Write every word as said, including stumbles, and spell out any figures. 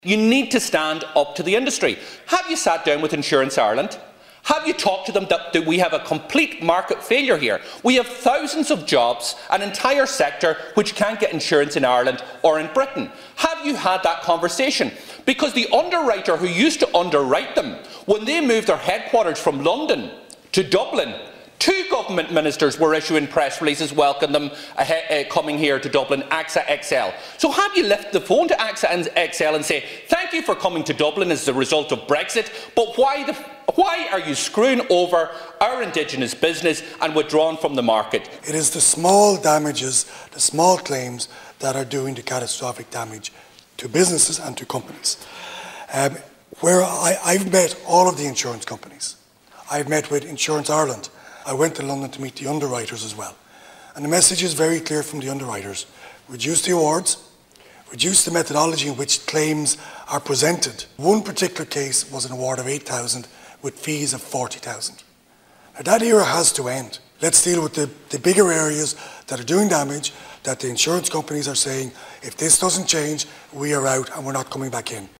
You need to stand up to the industry. Have you sat down with Insurance Ireland? Have you talked to them that, that we have a complete market failure here? We have thousands of jobs, an entire sector which can't get insurance in Ireland or in Britain. Have you had that conversation? Because the underwriter who used to underwrite them, when they moved their headquarters from London to Dublin, two government ministers were issuing press releases welcoming them uh, uh, coming here to Dublin, AXA X L. So have you left the phone to AXA and X L and say, thank you for coming to Dublin as a result of Brexit, but why, the, why are you screwing over our indigenous business and withdrawing from the market? It is the small damages, the small claims that are doing the catastrophic damage to businesses and to companies. Um, where I, I've met all of the insurance companies. I've met with Insurance Ireland. I went to London to meet the underwriters as well. And the message is very clear from the underwriters. Reduce the awards, reduce the methodology in which claims are presented. One particular case was an award of eight thousand with fees of forty thousand. Now that era has to end. Let's deal with the, the bigger areas that are doing damage, that the insurance companies are saying, if this doesn't change, we are out and we're not coming back in.